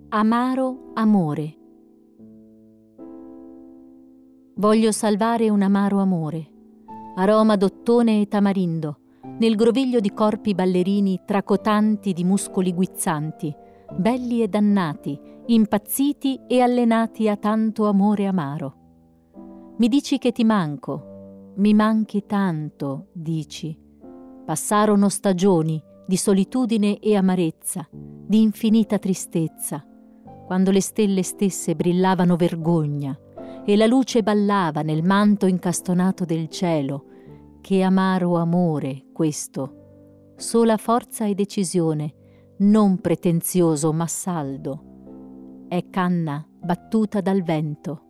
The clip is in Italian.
Amaro amore. Voglio salvare un amaro amore, aroma d'ottone e tamarindo, nel groviglio di corpi ballerini tracotanti di muscoli guizzanti, belli e dannati, impazziti e allenati a tanto amore amaro. Mi dici che ti manco, mi manchi tanto, dici. Passarono stagioni di solitudine e amarezza, di infinita tristezza, quando le stelle stesse brillavano vergogna e la luce ballava nel manto incastonato del cielo. Che amaro amore questo, sola forza e decisione, non pretenzioso ma saldo. È canna battuta dal vento.